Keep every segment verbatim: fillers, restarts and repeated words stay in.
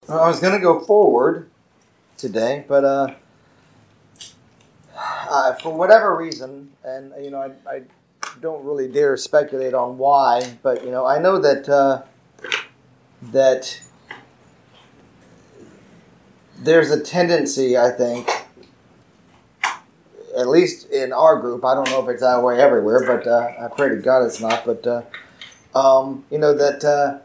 Well, I was going to go forward today, but uh, uh, for whatever reason, and you know, I, I don't really dare speculate on why, but you know, I know that uh, that there's a tendency, I think, at least in our group. I don't know if it's that way everywhere, but uh, I pray to God it's not. But uh, um, you know that. Uh,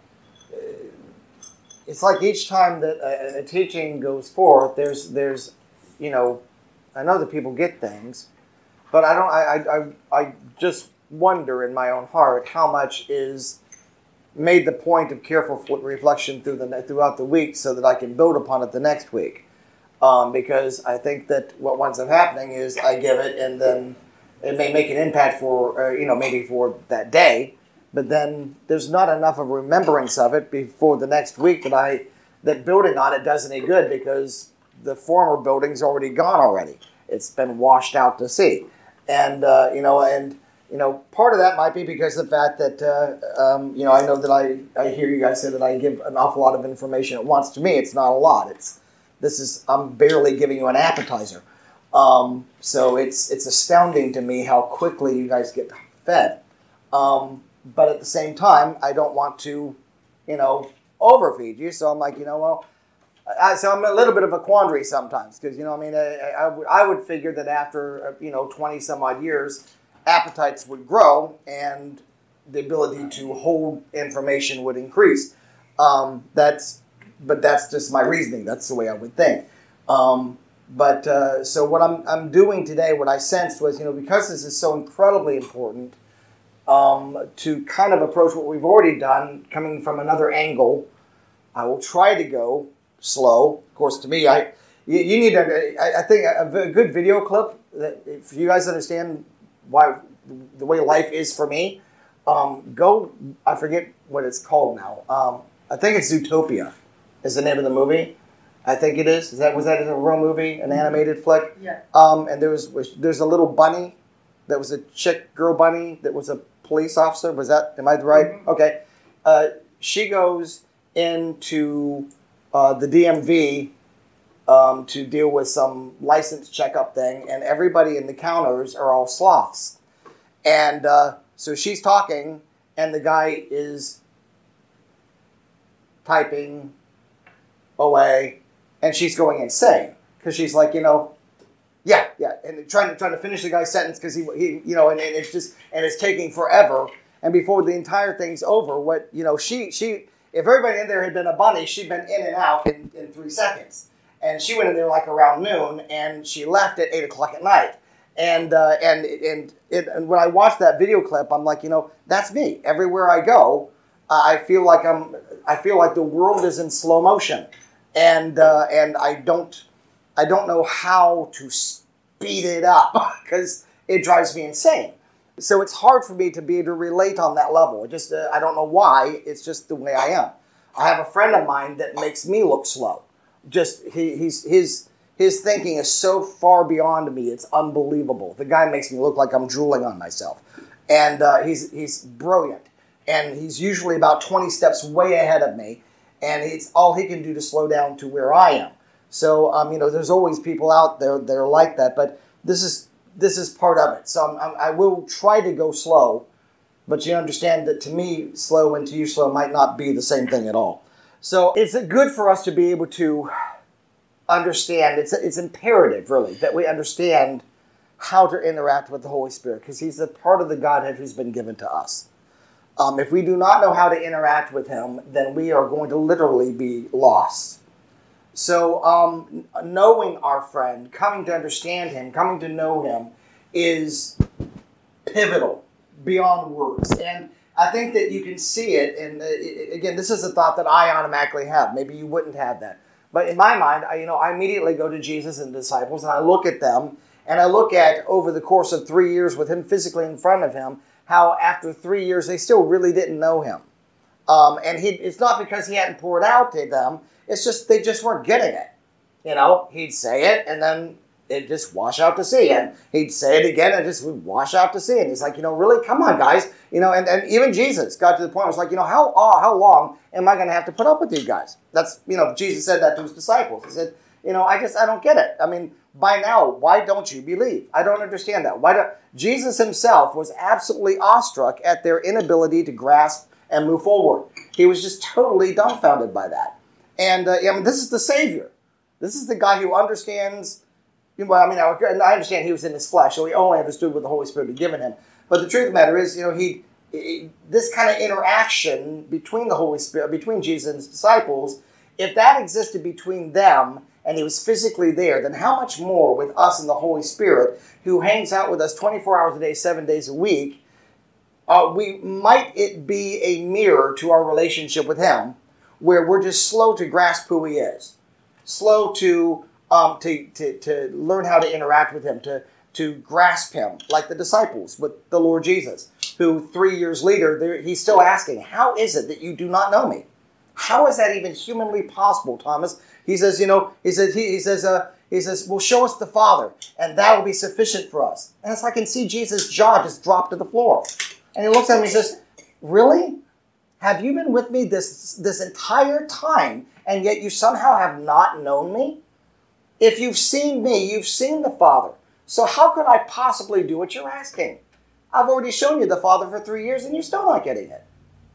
It's like each time that a, a teaching goes forth, there's, there's, you know, I know that people get things, but I don't. I, I, I just wonder in my own heart how much is made the point of careful reflection through the throughout the week, so that I can build upon it the next week. Um, because I think that what winds up happening is I give it, and then it may make an impact for, uh, you know, maybe for that day. But then there's not enough of remembrance of it before the next week that I that building on it does any good, because the former building's already gone already. It's been washed out to sea, and uh, you know, and you know, part of that might be because of the fact that uh, um, you know, I know that I, I hear you guys say that I give an awful lot of information at once. To me, it's not a lot. It's this is I'm barely giving you an appetizer. Um, so it's it's astounding to me how quickly you guys get fed. Um, But at the same time, I don't want to, you know, overfeed you. So I'm like, you know, well, I, so I'm a little bit of a quandary sometimes, because, you know, I mean, I, I, would, I would figure that after, you know, twenty some odd years, appetites would grow and the ability to hold information would increase. Um, that's, but that's just my reasoning. That's the way I would think. Um, but uh, so what I'm I'm doing today, what I sensed was, you know, because this is so incredibly important. Um, to kind of approach what we've already done, coming from another angle, I will try to go slow. Of course, to me, I you, you need a, I, I think a, a good video clip that if you guys understand why the way life is for me. Um, go, I forget what it's called now. Um, I think it's Zootopia is the name of the movie. I think it is. Is that was that a real movie, an animated flick? Yeah. Um, and there was there's a little bunny that was a chick girl bunny that was a police officer. Was that, am I right? Mm-hmm. Okay. Uh, she goes into uh, the D M V um, to deal with some license checkup thing, and everybody in the counters are all sloths. And uh, so she's talking, and the guy is typing away, and she's going insane, because she's like, you know, Yeah, yeah, and trying to trying to finish the guy's sentence because he, he, you know, and, and it's just and it's taking forever. And before the entire thing's over, what you know, she she if everybody in there had been a bunny, she'd been in and out in, in three seconds. And she went in there like around noon, and she left at eight o'clock at night. And uh, and and it, and when I watched that video clip, I'm like, you know, that's me. Everywhere I go, uh, I feel like I'm I feel like the world is in slow motion, and uh, and I don't. I don't know how to speed it up because it drives me insane. So it's hard for me to be able to relate on that level. It just uh, I don't know why. It's just the way I am. I have a friend of mine that makes me look slow. Just he, he's his his thinking is so far beyond me. It's unbelievable. The guy makes me look like I'm drooling on myself, and uh, he's he's brilliant. And he's usually about twenty steps way ahead of me, and it's all he can do to slow down to where I am. So, um, you know, there's always people out there that are like that, but this is this is part of it. So I'm, I'm, I will try to go slow, but you understand that to me, slow and to you, slow might not be the same thing at all. So it's good for us to be able to understand. It's it's imperative, really, that we understand how to interact with the Holy Spirit, because He's a part of the Godhead who's been given to us. Um, if we do not know how to interact with Him, then we are going to literally be lost. So um, knowing our friend, coming to understand him, coming to know him is pivotal beyond words. And I think that you can see it. And uh, again, this is a thought that I automatically have. Maybe you wouldn't have that. But in my mind, I, you know, I immediately go to Jesus and the disciples, and I look at them, and I look at over the course of three years with him physically in front of him, how after three years they still really didn't know him. Um, and he, it's not because he hadn't poured out to them. It's just they just weren't getting it. You know, he'd say it, and then it just wash out to sea. And he'd say it again and it just would wash out to sea. And he's like, you know, really, come on, guys. You know, and, and even Jesus got to the point where it's like, you know, how uh, how long am I going to have to put up with you guys? That's, you know, Jesus said that to his disciples. He said, you know, I just, I don't get it. I mean, by now, why don't you believe? I don't understand that. Why do Jesus himself was absolutely awestruck at their inability to grasp and move forward. He was just totally dumbfounded by that. And uh, I mean, this is the Savior. This is the guy who understands. Well, I mean, I understand he was in his flesh, so he only understood what the Holy Spirit had given him. But the truth of the matter is, you know, he, he this kind of interaction between the Holy Spirit, between Jesus and his disciples, if that existed between them and he was physically there, then how much more with us and the Holy Spirit, who hangs out with us twenty-four hours a day, seven days a week, uh, we might it be a mirror to our relationship with him, where we're just slow to grasp who he is, slow to um, to, to to learn how to interact with him, to to grasp him, like the disciples with the Lord Jesus, who three years later he's still asking, "How is it that you do not know me? How is that even humanly possible, Thomas?" He says, you know, he says, he, he says, uh, he says, well, show us the Father, and that will be sufficient for us. And it's like I can see Jesus' jaw just drop to the floor. And he looks at him and he says, really? Have you been with me this, this entire time, and yet you somehow have not known me? If you've seen me, you've seen the Father. So how could I possibly do what you're asking? I've already shown you the Father for three years, and you're still not getting it.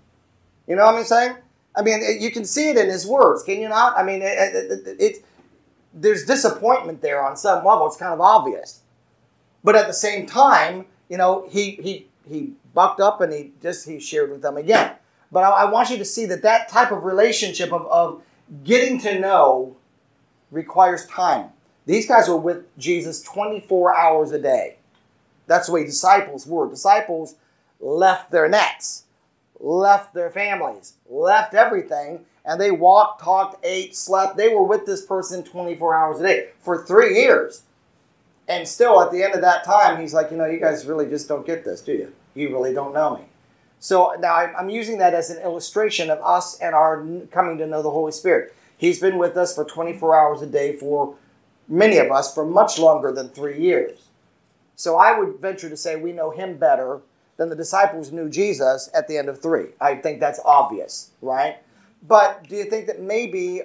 You know what I'm saying? I mean, it, you can see it in his words, can you not? I mean, it, it, it, it, there's disappointment there on some level. It's kind of obvious. But at the same time, you know, he he he bucked up and he just he shared with them again. But I, I want you to see that that type of relationship of, of getting to know requires time. These guys were with Jesus twenty-four hours a day. That's the way disciples were. Disciples left their nets, left their families, left everything, and they walked, talked, ate, slept. They were with this person twenty-four hours a day for three years. And still, at the end of that time, he's like, you know, you guys really just don't get this, do you? You really don't know me. So now I'm using that as an illustration of us and our coming to know the Holy Spirit. He's been with us for twenty-four hours a day for many of us for much longer than three years. So I would venture to say we know him better than the disciples knew Jesus at the end of three. I think that's obvious, right? But do you think that maybe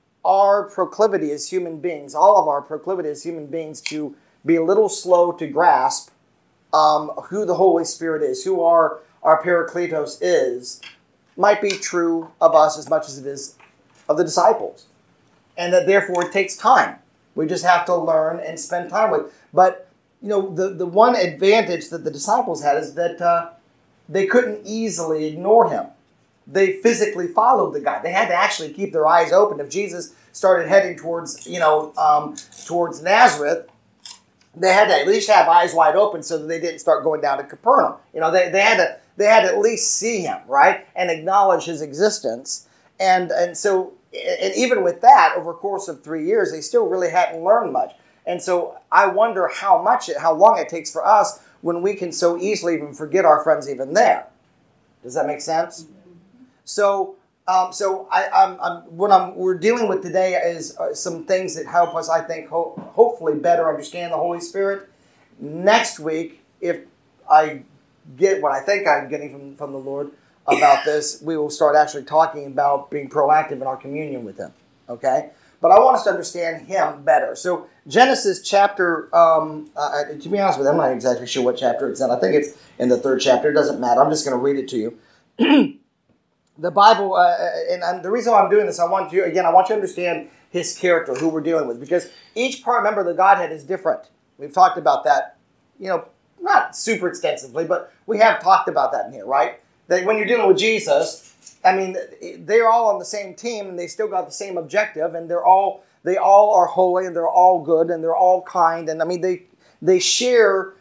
our proclivity as human beings, all of our proclivity as human beings, to be a little slow to grasp um, who the Holy Spirit is, who our, our Parakletos is, might be true of us as much as it is of the disciples. And that therefore it takes time. We just have to learn and spend time with. But you know, the, the one advantage that the disciples had is that uh, they couldn't easily ignore him. They physically followed the guy. They had to actually keep their eyes open. If Jesus started heading towards, you know, um, towards Nazareth, they had to at least have eyes wide open so that they didn't start going down to Capernaum. You know, they, they had to they had to at least see him, right, and acknowledge his existence. And and so, and even with that, over a course of three years, they still really hadn't learned much. And so I wonder how much, it, how long it takes for us when we can so easily even forget our friends even there. Does that make sense? Mm-hmm. So, um, so I, I'm, I'm, what I'm, we're dealing with today is uh, some things that help us, I think, ho- hopefully better understand the Holy Spirit. Next week, if I get what I think I'm getting from, from the Lord about this, we will start actually talking about being proactive in our communion with him. Okay? But I want us to understand him better. So Genesis chapter, um, uh, to be honest with you, I'm not exactly sure what chapter it's in. I think it's in the third chapter. It doesn't matter. I'm just going to read it to you. The Bible, uh, and, and the reason why I'm doing this, I want you, again, I want you to understand his character, who we're dealing with. Because each part, member of the Godhead is different. We've talked about that, you know, not super extensively, but we have talked about that in here, right? That when you're dealing with Jesus, I mean, they're all on the same team, and they still got the same objective, and they're all they all are holy, and they're all good, and they're all kind, and I mean, they they share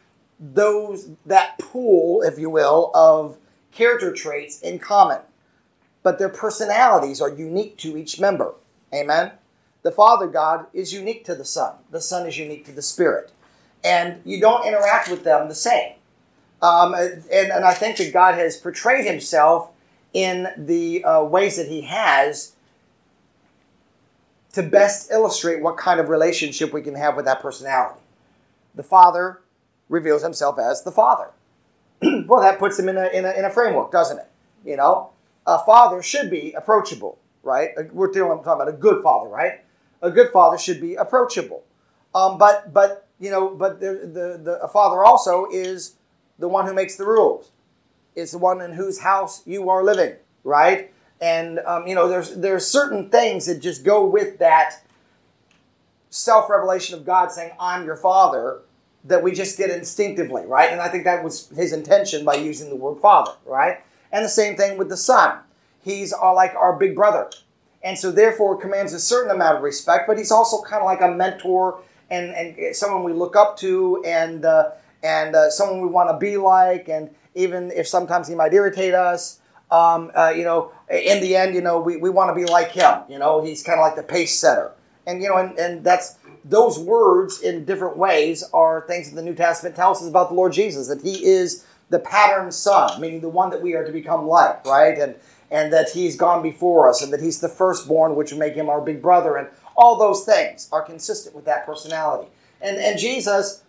those that pool, if you will, of character traits in common, but their personalities are unique to each member. Amen. The Father God is unique to the Son. The Son is unique to the Spirit, and you don't interact with them the same. Um, and and I think that God has portrayed himself in the uh, ways that he has to best illustrate what kind of relationship we can have with that personality. The Father reveals himself as the Father. Well, that puts him in a, in a in a framework, doesn't it? You know, a father should be approachable, right? We're dealing, talking about a good father, right? A good father should be approachable. Um, but but you know, but the, the the a father also is the one who makes the rules. It's the one in whose house you are living, right? And um, you know, there's there's certain things that just go with that self-revelation of God saying, "I'm your father," that we just get instinctively, right? And I think that was his intention by using the word father, right? And the same thing with the son. He's uh, like our big brother. And so therefore commands a certain amount of respect, but he's also kind of like a mentor and, and someone we look up to and uh, and uh, someone we want to be like. And even if sometimes he might irritate us, um, uh, you know, in the end, you know, we, we want to be like him. You know, he's kind of like the pace setter. And, you know, and, and that's, those words in different ways are things that the New Testament tells us about the Lord Jesus, that he is the pattern son, meaning the one that we are to become like, right? And and that he's gone before us, and that he's the firstborn, which would make him our big brother, and all those things are consistent with that personality. And and Jesus,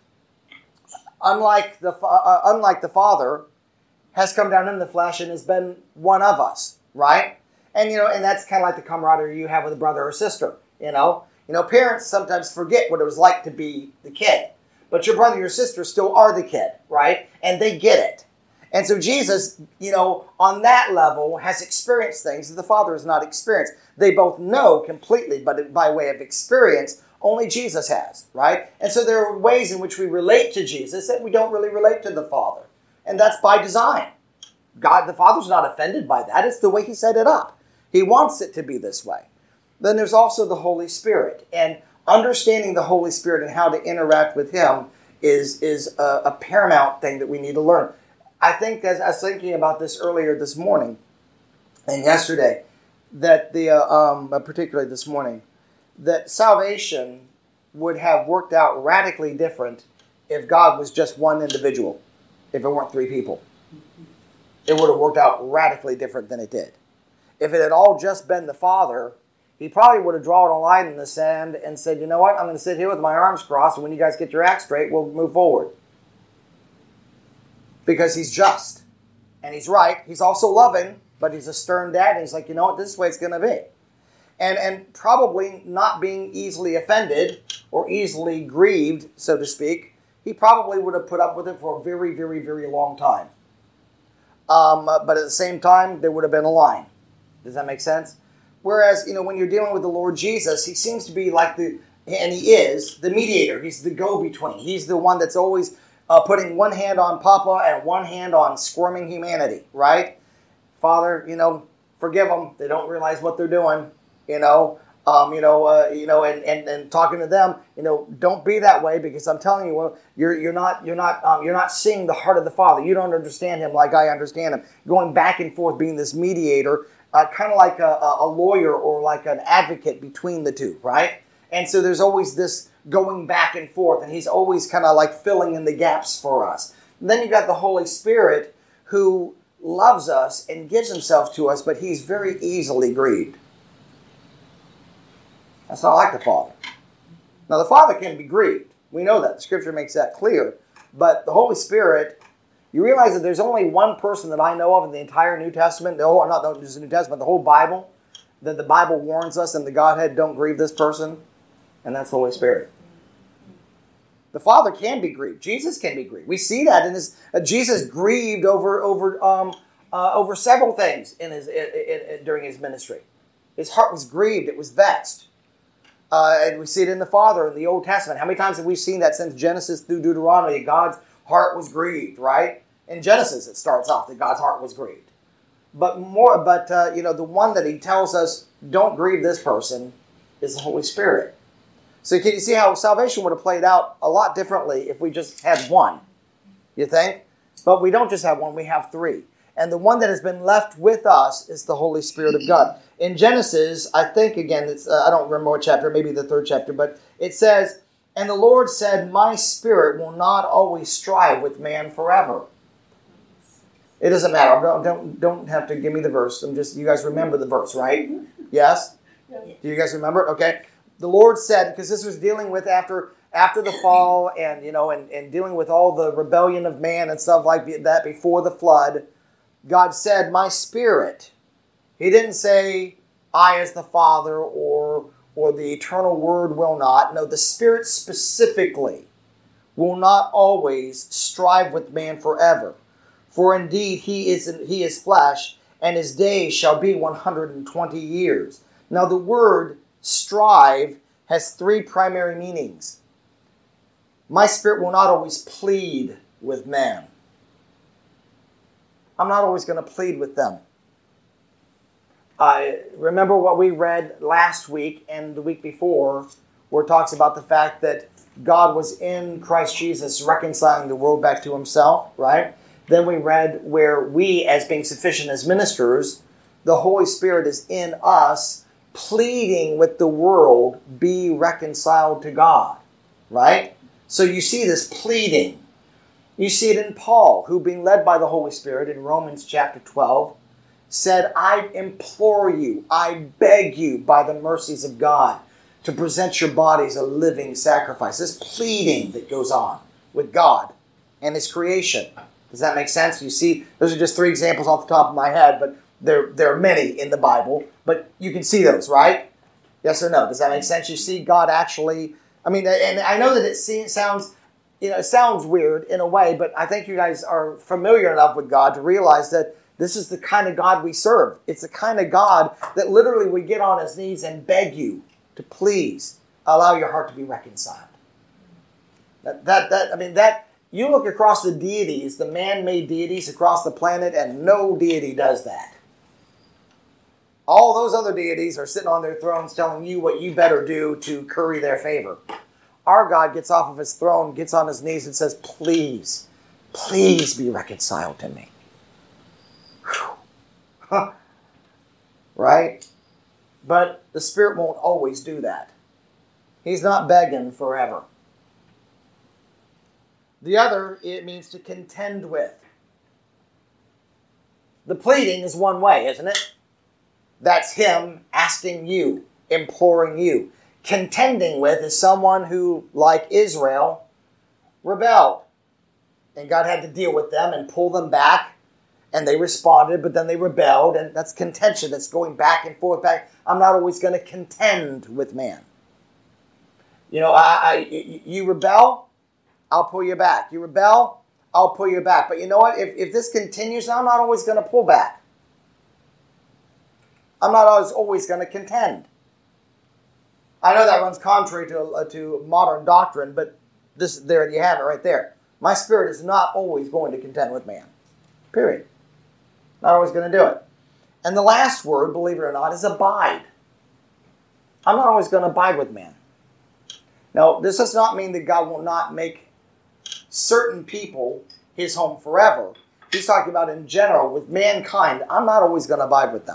unlike the uh, unlike the Father, has come down in the flesh and has been one of us, right? And you know, and that's kind of like the camaraderie you have with a brother or sister, you know. You know, parents sometimes forget what it was like to be the kid. But your brother or your sister still are the kid, right? And they get it. And so Jesus, you know, on that level has experienced things that the Father has not experienced. They both know completely, but by way of experience, only Jesus has, right? And so there are ways in which we relate to Jesus that we don't really relate to the Father. And that's by design. God, the Father's not offended by that. It's the way he set it up. He wants it to be this way. Then there's also the Holy Spirit. And understanding the Holy Spirit and how to interact with him is, is a, a paramount thing that we need to learn. I think, as I was thinking about this earlier this morning and yesterday, that the uh, um, particularly this morning, that salvation would have worked out radically different if God was just one individual, if it weren't three people. It would have worked out radically different than it did. If it had all just been the Father, he probably would have drawn a line in the sand and said, you know what, I'm going to sit here with my arms crossed, and when you guys get your act straight, we'll move forward. Because he's just. And he's right. He's also loving, but he's a stern dad, and he's like, you know what, this is the way it's going to be. And, and probably not being easily offended or easily grieved, so to speak, he probably would have put up with it for a very, very, very long time. Um, but at the same time, there would have been a line. Does that make sense? Whereas, you know, when you're dealing with the Lord Jesus, he seems to be like the, and he is, the mediator. He's the go-between. He's the one that's always uh, putting one hand on Papa and one hand on squirming humanity, right? Father, you know, forgive them. They don't realize what they're doing, you know. Um, you know, uh, you know, and, and, and talking to them, you know, don't be that way, because I'm telling you, well, you're you're not you're not um, you're not seeing the heart of the Father. You don't understand him like I understand him. Going back and forth, being this mediator, uh, kind of like a, a lawyer or like an advocate between the two, right? And so there's always this going back and forth, and he's always kind of like filling in the gaps for us. And then you got the Holy Spirit, who loves us and gives himself to us, but he's very easily grieved. That's not like the Father. Now, the Father can be grieved. We know that. The Scripture makes that clear. But the Holy Spirit, you realize that there's only one person that I know of in the entire New Testament, the whole, not just the New Testament, the whole Bible, that the Bible warns us in the Godhead, don't grieve this person, and that's the Holy Spirit. The Father can be grieved. Jesus can be grieved. We see that in his. Uh, Jesus grieved over over um, uh, over several things in his in, in, in, during his ministry. His heart was grieved. It was vexed. Uh, and we see it in the Father in the Old Testament. How many times have we seen that since Genesis through Deuteronomy? God's heart was grieved, right? In Genesis, it starts off that God's heart was grieved. But more, but uh, you know, the one that he tells us don't grieve this person is the Holy Spirit. So can you see how salvation would have played out a lot differently if we just had one? You think? But we don't just have one; we have three. And the one that has been left with us is the Holy Spirit of God. In Genesis, I think, again, it's, uh, I don't remember what chapter, maybe the third chapter, but it says, and the Lord said, my spirit will not always strive with man forever. It doesn't matter. Don't, don't, don't have to give me the verse. I'm just, you guys remember the verse, right? Yes? Yeah. Do you guys remember? Okay. The Lord said, because this was dealing with after after the fall and, you know, and, and dealing with all the rebellion of man and stuff like that before the flood, God said, my Spirit. He didn't say, I as the Father or, or the eternal Word will not. No, the Spirit specifically will not always strive with man forever. For indeed he is, he is flesh, and his days shall be one hundred twenty years. Now the word strive has three primary meanings. My Spirit will not always plead with man. I'm not always going to plead with them. Uh, remember what we read last week and the week before, where it talks about the fact that God was in Christ Jesus reconciling the world back to himself, right? Then we read where we, as being sufficient as ministers, the Holy Spirit is in us, pleading with the world, be reconciled to God, right? So you see this pleading. You see it in Paul, who being led by the Holy Spirit in Romans chapter twelve, said, I implore you, I beg you by the mercies of God to present your bodies a living sacrifice. This pleading that goes on with God and his creation. Does that make sense? You see, those are just three examples off the top of my head, but there, there are many in the Bible, but you can see those, right? Yes or no? Does that make sense? You see God actually, I mean, and I know that it seems, sounds, you know, it sounds weird in a way, but I think you guys are familiar enough with God to realize that this is the kind of God we serve. It's the kind of God that literally would get on his knees and beg you to please allow your heart to be reconciled. That, that, that I mean, that, you look across the deities, the man-made deities across the planet, and no deity does that. All those other deities are sitting on their thrones telling you what you better do to curry their favor. Our God gets off of his throne, gets on his knees and says, please, please be reconciled to me. Huh. Right? But the Spirit won't always do that. He's not begging forever. The other, it means to contend with. The pleading is one way, isn't it? That's him asking you, imploring you. Contending with is someone who, like Israel, rebelled. And God had to deal with them and pull them back. And they responded, but then they rebelled. And that's contention. That's going back and forth. Back. I'm not always going to contend with man. You know, I, I, you rebel, I'll pull you back. You rebel, I'll pull you back. But you know what? If, if this continues, I'm not always going to pull back. I'm not always, always going to contend. I know that runs contrary to, uh, to modern doctrine, but this there you have it right there. My Spirit is not always going to contend with man. Period. Not always going to do it. And the last word, believe it or not, is abide. I'm not always going to abide with man. Now, this does not mean that God will not make certain people his home forever. He's talking about in general, with mankind, I'm not always going to abide with them.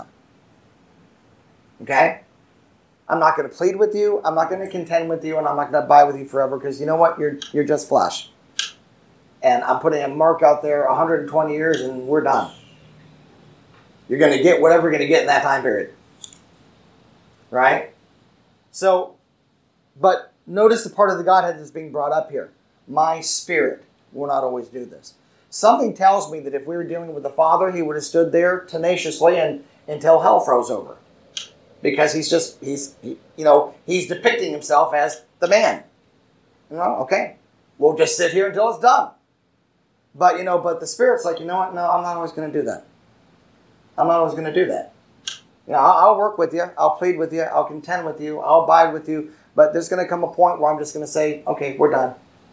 Okay? I'm not going to plead with you, I'm not going to contend with you, and I'm not going to abide with you forever, because you know what? You're, you're just flesh. And I'm putting a mark out there, one hundred twenty years, and we're done. You're going to get whatever you're going to get in that time period. Right? So, but notice the part of the Godhead that's being brought up here. My Spirit will not always do this. Something tells me that if we were dealing with the Father, he would have stood there tenaciously and, until hell froze over. Because he's just, he's, he, you know, he's depicting himself as the man. You know, okay, we'll just sit here until it's done. But, you know, but the Spirit's like, you know what, no, I'm not always going to do that. I'm not always going to do that. You know, I'll, I'll work with you, I'll plead with you, I'll contend with you, I'll abide with you, but there's going to come a point where I'm just going to say, okay, we're done.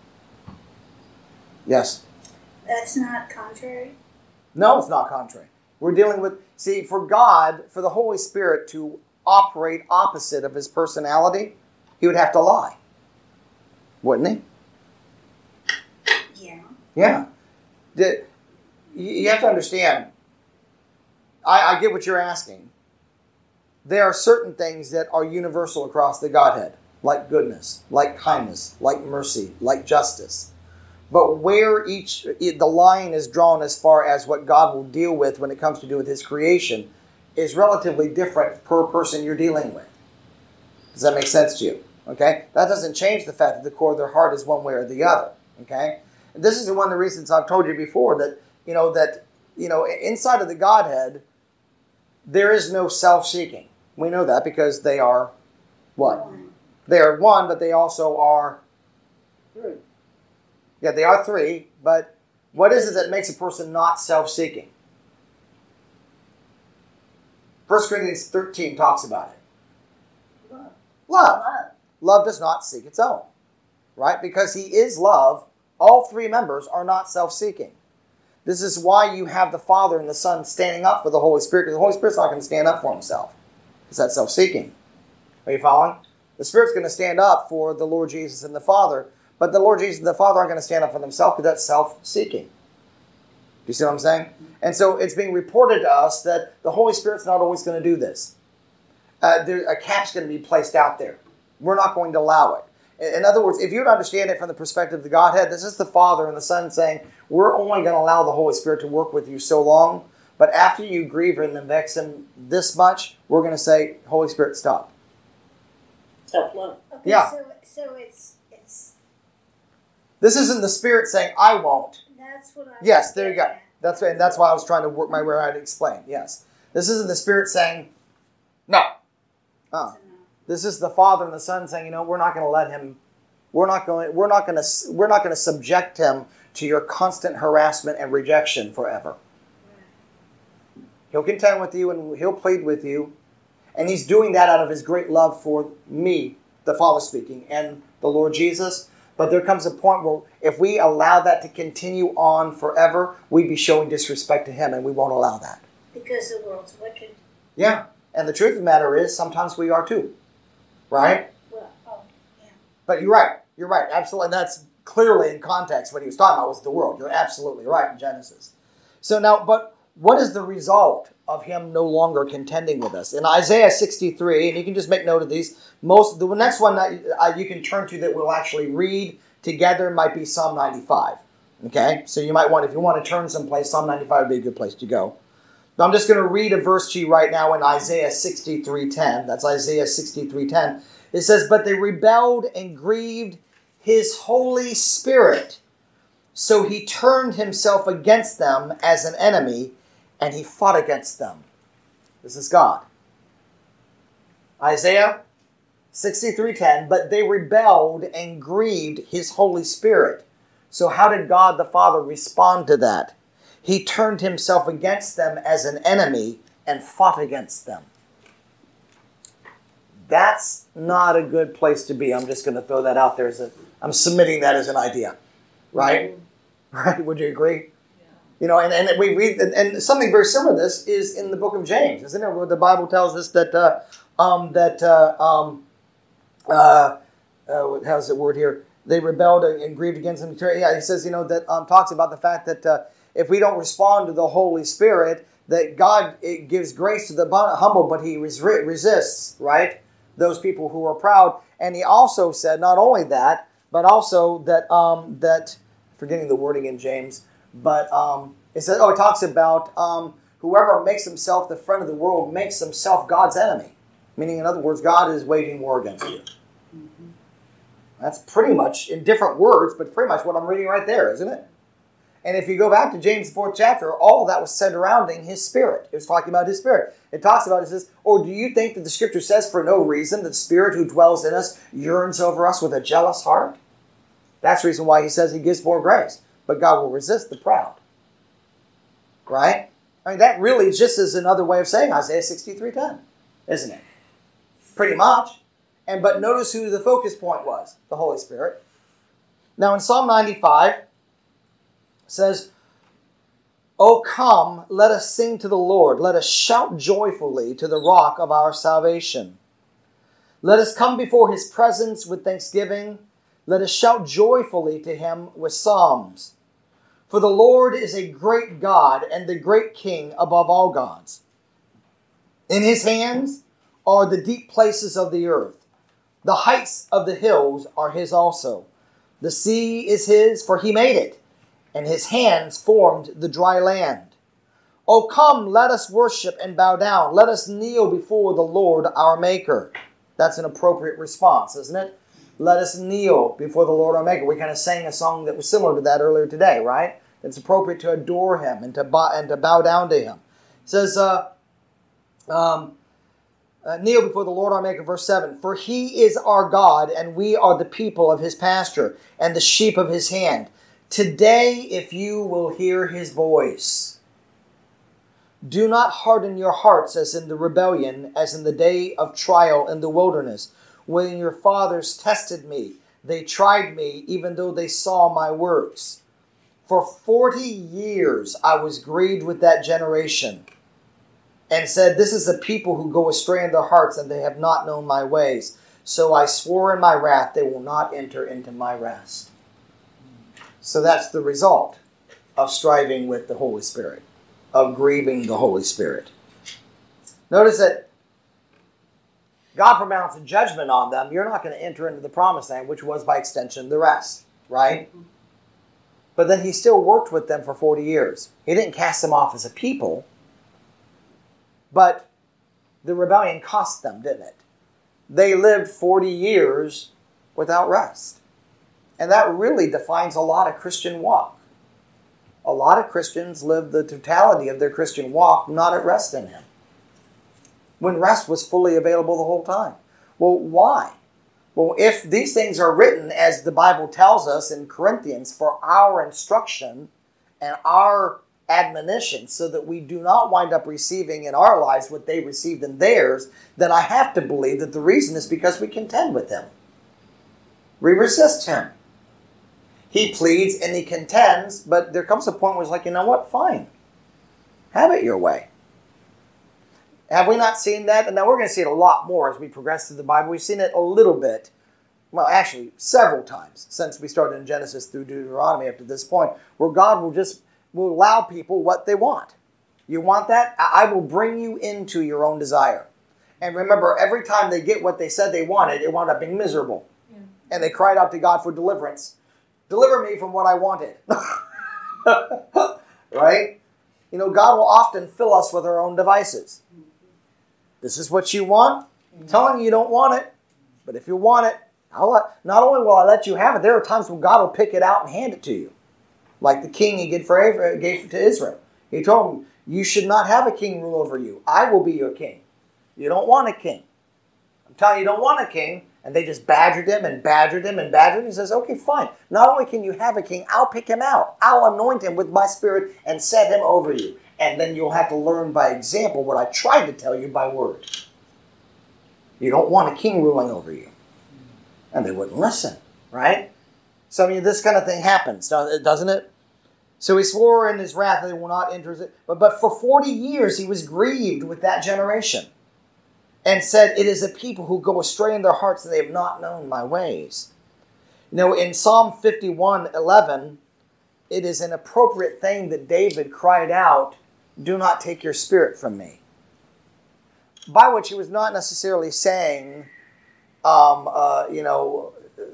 Yes? That's not contrary? No, it's not contrary. We're dealing with, see, for God, for the Holy Spirit to operate opposite of his personality, he would have to lie. Wouldn't he? Yeah. Yeah. The, you have to understand, I, I get what you're asking. There are certain things that are universal across the Godhead, like goodness, like kindness, like mercy, like justice. But where each the line is drawn as far as what God will deal with when it comes to do with his creation is relatively different per person you're dealing with. Does that make sense to you? Okay? That doesn't change the fact that the core of their heart is one way or the other. Okay? And this is one of the reasons I've told you before that, you know, that, you know, inside of the Godhead, there is no self-seeking. We know that because they are what? They are one, but they also are three. Yeah, they are three, but what is it that makes a person not self-seeking? First Corinthians thirteen talks about it. Love. Love. Love. Love does not seek its own. Right? Because he is love, all three members are not self-seeking. This is why you have the Father and the Son standing up for the Holy Spirit, because the Holy Spirit's not going to stand up for himself. Because that's self-seeking. Are you following? The Spirit's going to stand up for the Lord Jesus and the Father, but the Lord Jesus and the Father aren't going to stand up for themselves because that's self-seeking. Do you see what I'm saying? And so it's being reported to us that the Holy Spirit's not always going to do this. Uh, there, a cap's going to be placed out there. We're not going to allow it. In other words, if you would understand it from the perspective of the Godhead, this is the Father and the Son saying, we're only going to allow the Holy Spirit to work with you so long, but after you grieve and vex him this much, we're going to say, Holy Spirit, stop. Self-love. Okay, Yeah. So, so it's it's This isn't the Spirit saying, I won't. that's what I. Yes, there you go. That's and that's why I was trying to work my way around to explain. Yes. This isn't the Spirit saying, no. Uh, this is the Father and the Son saying, you know, we're not going to let him, we're not going, we're not going to, we're not going to subject him to your constant harassment and rejection forever. He'll contend with you and he'll plead with you. And he's doing that out of his great love for me, the Father speaking, and the Lord Jesus. But there comes a point where if we allow that to continue on forever, we'd be showing disrespect to him, and we won't allow that. Because the world's wicked. Yeah. And the truth of the matter is, sometimes we are too. Right? Well, oh, yeah. But you're right. You're right. Absolutely. And that's clearly in context what he was talking about was the world. You're absolutely right in Genesis. So now, but what is the result of him no longer contending with us? In Isaiah sixty-three, and you can just make note of these, most the next one that uh, you can turn to that we'll actually read together might be Psalm ninety-five. Okay? So you might want, if you want to turn someplace, Psalm ninety-five would be a good place to go. But I'm just going to read a verse to you right now in Isaiah sixty-three ten. That's Isaiah sixty-three ten. It says, but they rebelled and grieved his Holy Spirit. So he turned himself against them as an enemy, and he fought against them. This is God. Isaiah sixty-three ten, but they rebelled and grieved his Holy Spirit. So how did God the Father respond to that? He turned himself against them as an enemy and fought against them. That's not a good place to be. I'm just going to throw that out there. As a, I'm submitting that as an idea. Right? Mm-hmm. Right? Would you agree? Yeah. You know, and, and we read, and, and something very similar to this is in the book of James, isn't it? Where the Bible tells us that, uh, um, that, uh, um, uh, uh, how's the word here? They rebelled and grieved against him. Yeah, he says, you know, that um, talks about the fact that uh, if we don't respond to the Holy Spirit, that God it gives grace to the humble, but he res- resists, right, those people who are proud. And he also said not only that, but also that, um, that forgetting the wording in James, but um, it says, oh, it talks about um, whoever makes himself the friend of the world makes himself God's enemy. Meaning, in other words, God is waging war against you. Mm-hmm. That's pretty much, in different words, but pretty much what I'm reading right there, isn't it? And if you go back to James' fourth chapter, all of that was surrounding his spirit. It was talking about his spirit. It talks about, it says, or do you think that the scripture says for no reason that the Spirit who dwells in us yearns over us with a jealous heart? That's the reason why he says he gives more grace. But God will resist the proud. Right? I mean, that really just is another way of saying Isaiah sixty-three ten, isn't it? Pretty much. And but notice who the focus point was, the Holy Spirit. Now in Psalm ninety-five, says, O come, let us sing to the Lord. Let us shout joyfully to the rock of our salvation. Let us come before his presence with thanksgiving. Let us shout joyfully to him with psalms. For the Lord is a great God and the great King above all gods. In his hands are the deep places of the earth. The heights of the hills are his also. The sea is his, for he made it, and his hands formed the dry land. O come, let us worship and bow down. Let us kneel before the Lord our Maker. That's an appropriate response, isn't it? Let us kneel before the Lord our Maker. We kind of sang a song that was similar to that earlier today, right? It's appropriate to adore Him and to bow, and to bow down to Him. It says, uh, um, uh, kneel before the Lord our Maker, verse seven. For He is our God, and we are the people of His pasture, and the sheep of His hand. Today, if you will hear His voice, do not harden your hearts as in the rebellion, as in the day of trial in the wilderness, when your fathers tested me. They tried me, even though they saw my works. For forty years I was grieved with that generation, and said, this is a people who go astray in their hearts, and they have not known my ways. So I swore in my wrath, they will not enter into my rest. So that's the result of striving with the Holy Spirit, of grieving the Holy Spirit. Notice that God pronounced a judgment on them. You're not going to enter into the promised land, which was by extension the rest, right? But then He still worked with them for forty years. He didn't cast them off as a people, but the rebellion cost them, didn't it? They lived forty years without rest. And that really defines a lot of Christian walk. A lot of Christians live the totality of their Christian walk not at rest in Him, when rest was fully available the whole time. Well, why? Well, if these things are written, as the Bible tells us in Corinthians, for our instruction and our admonition, so that we do not wind up receiving in our lives what they received in theirs, then I have to believe that the reason is because we contend with Him. We resist Him. He pleads and He contends, but there comes a point where it's like, you know what? Fine. Have it your way. Have we not seen that? And now we're going to see it a lot more as we progress through the Bible. We've seen it a little bit, well, actually several times since we started in Genesis through Deuteronomy up to this point, where God will just will allow people what they want. You want that? I will bring you into your own desire. And remember, every time they get what they said they wanted, it wound up being miserable. Yeah. And they cried out to God for deliverance. Deliver me from what I wanted. Right? You know, God will often fill us with our own devices. This is what you want. I'm telling you you don't want it. But if you want it, I'll let, not only will I let you have it, there are times when God will pick it out and hand it to you. Like the king He gave, for, gave to Israel. He told him, you should not have a king rule over you. I will be your king. You don't want a king. I'm telling you, you don't want a king. And they just badgered him and badgered him and badgered him. He says, okay, fine. Not only can you have a king, I'll pick him out. I'll anoint him with my Spirit and set him over you. And then you'll have to learn by example what I tried to tell you by word. You don't want a king ruling over you. And they wouldn't listen, right? So, I mean, this kind of thing happens, doesn't it? So He swore in His wrath that they will not enter it. But, but for forty years He was grieved with that generation, and said, it is a people who go astray in their hearts, and they have not known my ways. You know, in Psalm fifty-one eleven, it is an appropriate thing that David cried out, do not take your spirit from me. By which he was not necessarily saying, um, uh, you know,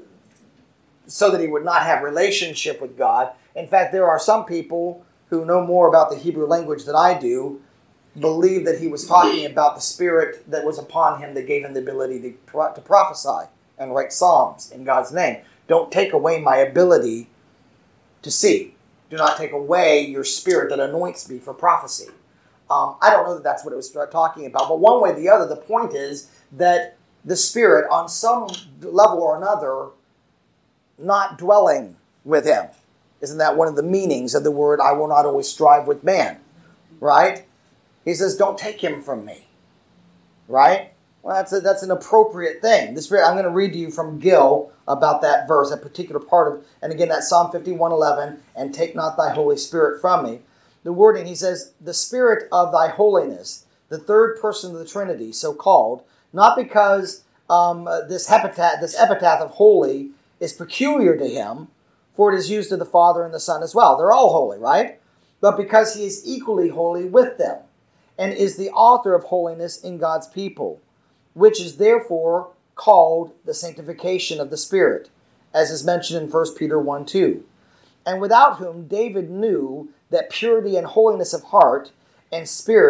so that he would not have relationship with God. In fact, there are some people who know more about the Hebrew language than I do, believe that he was talking about the Spirit that was upon him that gave him the ability to, pro- to prophesy and write psalms in God's name. Don't take away my ability to see. Do not take away your Spirit that anoints me for prophecy. Um, I don't know that that's what it was talking about, but one way or the other, the point is that the Spirit, on some level or another, not dwelling with him. Isn't that one of the meanings of the word, I will not always strive with man? Right? He says, don't take him from me. Right? Well, that's, a, that's an appropriate thing. This I'm going to read to you from Gill about that verse, a particular part of, and again, that's Psalm fifty-one eleven, and take not thy Holy Spirit from me. The wording, he says, the Spirit of thy holiness, the third person of the Trinity, so called, not because um, this epitaph, this epitaph of holy is peculiar to him, for it is used of the Father and the Son as well. They're all holy, right? But because he is equally holy with them, and is the author of holiness in God's people, which is therefore called the sanctification of the Spirit, as is mentioned in First Peter one two. And without whom David knew that purity and holiness of heart and spirit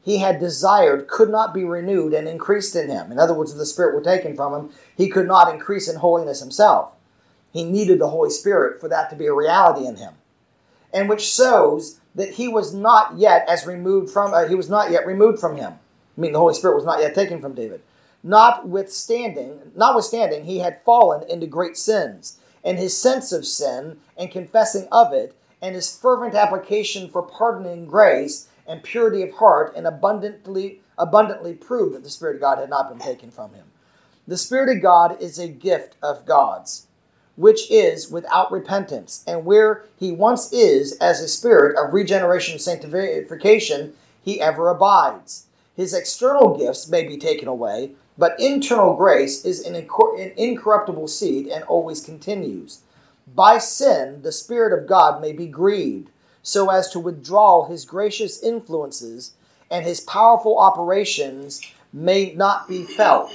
he had desired could not be renewed and increased in him. In other words, if the Spirit were taken from him, he could not increase in holiness himself. He needed the Holy Spirit for that to be a reality in him. And which shows that he was not yet as removed from, uh, he was not yet removed from him. I mean, the Holy Spirit was not yet taken from David. Notwithstanding, notwithstanding, he had fallen into great sins, and his sense of sin and confessing of it, and his fervent application for pardoning grace and purity of heart, and abundantly, abundantly proved that the Spirit of God had not been taken from him. The Spirit of God is a gift of God's, which is without repentance, and where he once is as a spirit of regeneration and sanctification, he ever abides. His external gifts may be taken away, but internal grace is an incorruptible seed and always continues. By sin, the Spirit of God may be grieved, so as to withdraw his gracious influences, and his powerful operations may not be felt.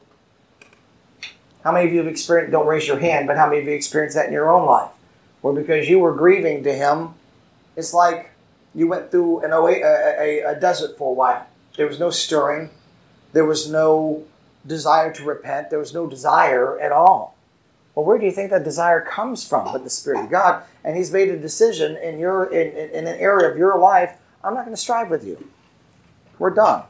How many of you have experienced, don't raise your hand, but how many of you experienced that in your own life? Where because you were grieving to him, it's like you went through an, a, a, a desert for a while. There was no stirring. There was no desire to repent. There was no desire at all. Well, where do you think that desire comes from? But the Spirit of God. And he's made a decision in your in, in, in an area of your life, I'm not going to strive with you. We're done.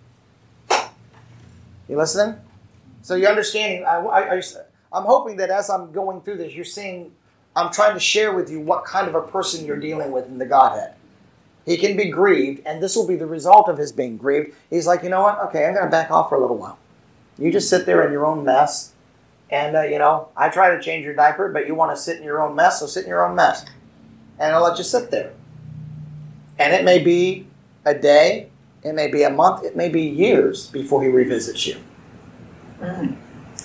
You listening? So you're understanding, I, I, I, I'm hoping that as I'm going through this, you're seeing, I'm trying to share with you what kind of a person you're dealing with in the Godhead. He can be grieved, and this will be the result of his being grieved. He's like, you know what? Okay, I'm going to back off for a little while. You just sit there in your own mess, and, uh, you know, I try to change your diaper, but you want to sit in your own mess, so sit in your own mess. And I'll let you sit there. And it may be a day, it may be a month, it may be years before he revisits you. Mm.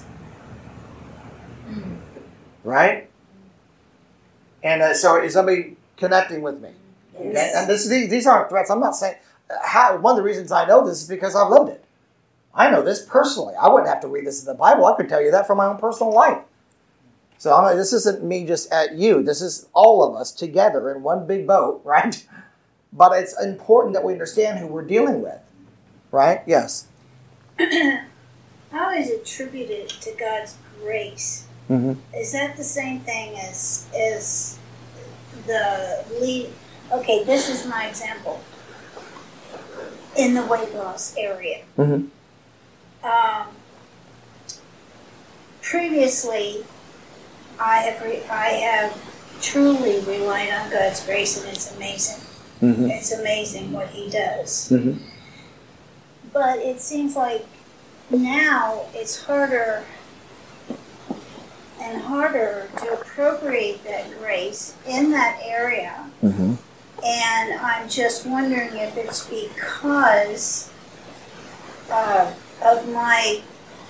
Mm. Right? And uh, so is somebody connecting with me? Yes. Okay? And this, these, these aren't threats. I'm not saying... How, one of the reasons I know this is because I've lived it. I know this personally. I wouldn't have to read this in the Bible. I could tell you that from my own personal life. So I'm, this isn't me just at you. This is all of us together in one big boat, right? But it's important that we understand who we're dealing with. Right? Yes. How is it attributed to God's grace? Mm-hmm. Is that the same thing as as the lead? Okay, this is my example. In the weight loss area. Mm-hmm. Um, previously, I have re- I have truly relied on God's grace, and it's amazing. Mm-hmm. It's amazing what He does. Mm-hmm. But it seems like now it's harder and harder to appropriate that grace in that area. Mm-hmm. And I'm just wondering if it's because uh, of my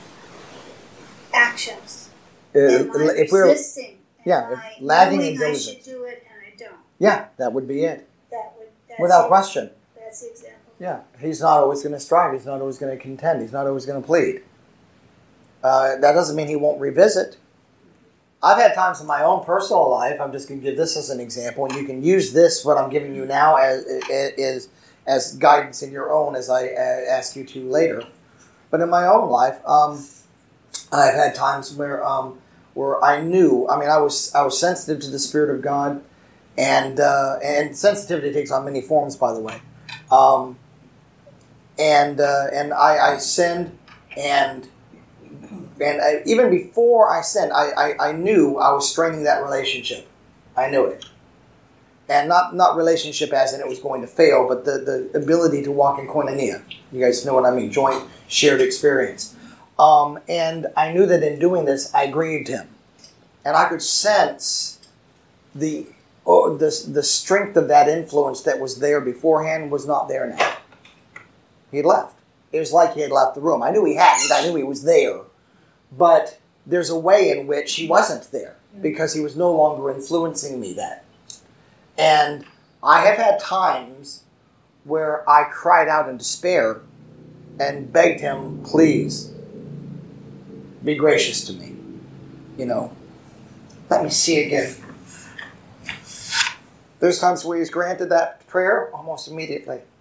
actions. Uh, Am I if we're resisting? yeah, Am if I lagging knowing in I diligence. should do it and I don't? Yeah, that would be it. That would that's Without it. question. That's the example. Yeah, he's not always going to strive. He's not always going to contend. He's not always going to plead. Uh, that doesn't mean he won't revisit. I've had times in my own personal life, I'm just going to give this as an example, and you can use this, what I'm giving you now, as, as, as guidance in your own, as I uh, ask you to later. But in my own life, um, I've had times where um, where I knew, I mean, I was I was sensitive to the Spirit of God, and uh, and sensitivity takes on many forms, by the way. Um, and uh, and I, I sinned, and and I, even before I sinned, I, I, I knew I was straining that relationship. I knew it. And not, not relationship as in it was going to fail, but the, the ability to walk in koinonia. You guys know what I mean, joint, shared experience. Um, and I knew that in doing this, I grieved him. And I could sense the, oh, the, the strength of that influence that was there beforehand was not there now. He had left. It was like he had left the room. I knew he hadn't. I knew he was there. But there's a way in which he wasn't there because he was no longer influencing me then. And I have had times where I cried out in despair and begged him, please, be gracious to me. You know, let me see again. There's times where he's granted that prayer almost immediately.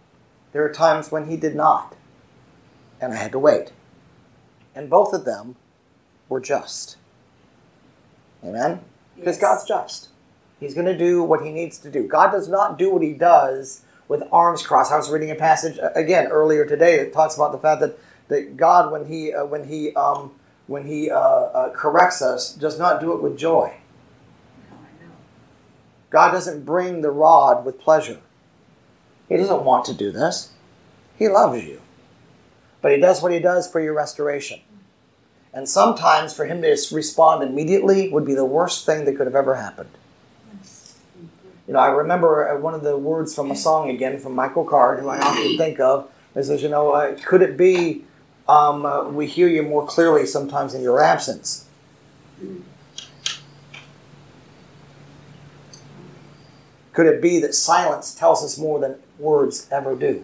There are times when he did not. And I had to wait. And both of them were just. Amen? Because Yes. God's just. He's going to do what he needs to do. God does not do what he does with arms crossed. I was reading a passage, again, earlier today that talks about the fact that, that God, when he, uh, when he, um, when he uh, uh, corrects us, does not do it with joy. No, I know. God doesn't bring the rod with pleasure. He doesn't want to do this. He loves you. But he does what he does for your restoration. And sometimes for him to respond immediately would be the worst thing that could have ever happened. You know, I remember one of the words from a song again from Michael Card, who I often think of, it says, you know, uh, could it be um, uh, we hear you more clearly sometimes in your absence? Could it be that silence tells us more than words ever do?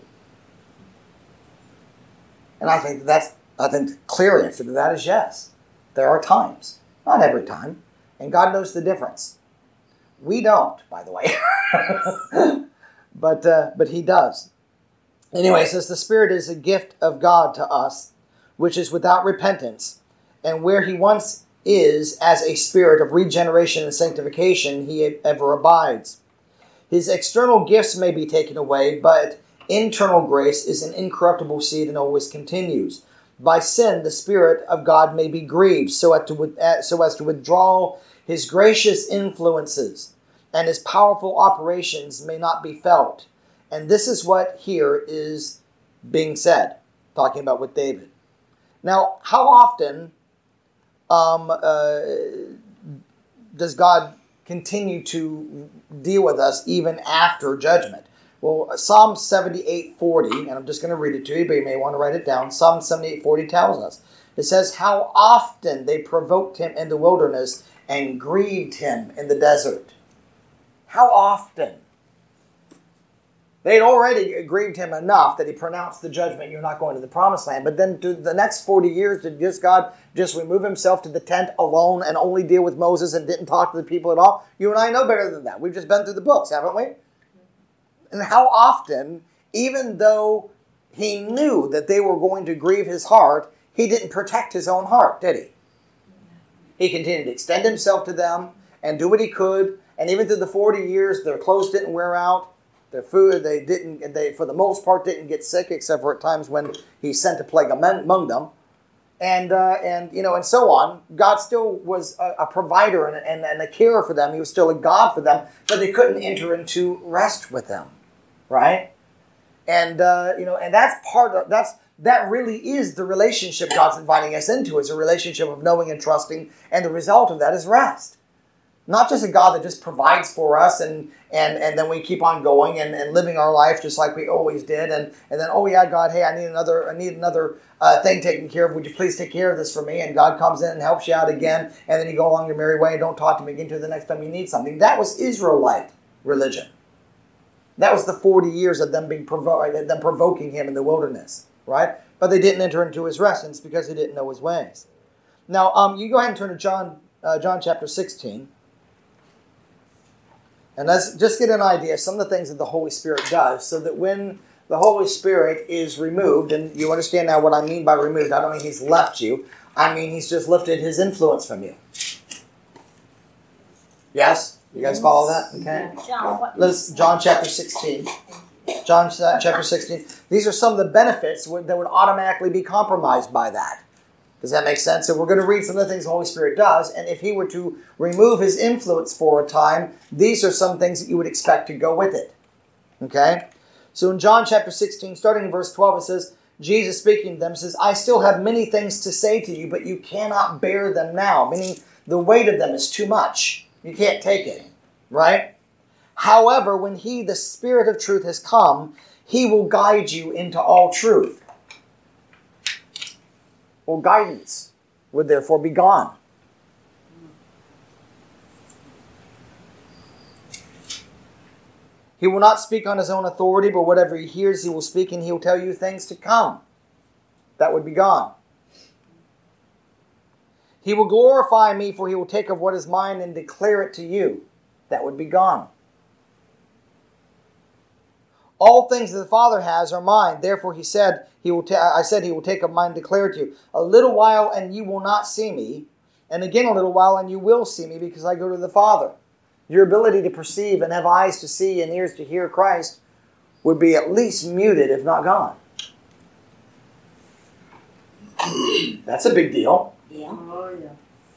And I think that's, I think the clear answer to that is yes. There are times, not every time, and God knows the difference. We don't, by the way, but uh, but he does. Anyway, it says the Spirit is a gift of God to us, which is without repentance, and where he once is as a spirit of regeneration and sanctification, he ever abides. His external gifts may be taken away, but internal grace is an incorruptible seed and always continues. By sin, the Spirit of God may be grieved, so as to, so as to withdraw his gracious influences, and his powerful operations may not be felt. And this is what here is being said, talking about with David. Now, how often um, uh, does God continue to deal with us even after judgment? Well, Psalm seventy-eight forty, and I'm just going to read it to you, but you may want to write it down. Psalm seventy-eight forty tells us, it says, how often they provoked him in the wilderness and grieved him in the desert. How often? They'd already grieved him enough that he pronounced the judgment, you're not going to the promised land. But then to the next forty years, did just God just remove himself to the tent alone and only deal with Moses and didn't talk to the people at all? You and I know better than that. We've just been through the books, haven't we? And how often, even though he knew that they were going to grieve his heart, he didn't protect his own heart, did he? He continued to extend himself to them and do what he could. And even through the forty years, their clothes didn't wear out. Their food, they didn't, they for the most part didn't get sick, except for at times when he sent a plague among them. And, uh, and you know, and so on. God still was a, a provider and, and, and a carer for them. He was still a God for them, but they couldn't enter into rest with them. Right? And, uh, you know, and that's part of, that's, that really is the relationship God's inviting us into, is a relationship of knowing and trusting, and the result of that is rest. Not just a God that just provides for us and and, and then we keep on going and, and living our life just like we always did, and, and then, oh yeah, God, hey, I need another I need another uh, thing taken care of. Would you please take care of this for me? And God comes in and helps you out again, and then you go along your merry way and don't talk to me again until the next time you need something. That was Israelite religion. That was the forty years of them being provo- them provoking him in the wilderness, right? But they didn't enter into his rest, and it's because they didn't know his ways. Now, um, you go ahead and turn to John, uh, John chapter sixteen. And let's just get an idea of some of the things that the Holy Spirit does, so that when the Holy Spirit is removed, and you understand now what I mean by removed, I don't mean he's left you. I mean he's just lifted his influence from you. Yes? You guys follow that? Okay. John, what? Let's, John chapter sixteen. John chapter sixteen. These are some of the benefits that would automatically be compromised by that. Does that make sense? So we're going to read some of the things the Holy Spirit does, and if he were to remove his influence for a time, these are some things that you would expect to go with it. Okay? So in John chapter sixteen, starting in verse twelve, it says, Jesus speaking to them says, I still have many things to say to you, but you cannot bear them now. Meaning the weight of them is too much. You can't take it. Right? However, when he, the Spirit of truth, has come, he will guide you into all truth. Well, guidance would therefore be gone. He will not speak on his own authority, but whatever he hears he will speak, and he will tell you things to come. That would be gone. He will glorify me, for he will take of what is mine and declare it to you. That would be gone. All things that the Father has are mine. Therefore he said, he will ta- I said he will take of mine and declare it to you. A little while and you will not see me. And again a little while and you will see me because I go to the Father. Your ability to perceive and have eyes to see and ears to hear Christ would be at least muted, if not gone. That's a big deal. Yeah. Oh, yeah.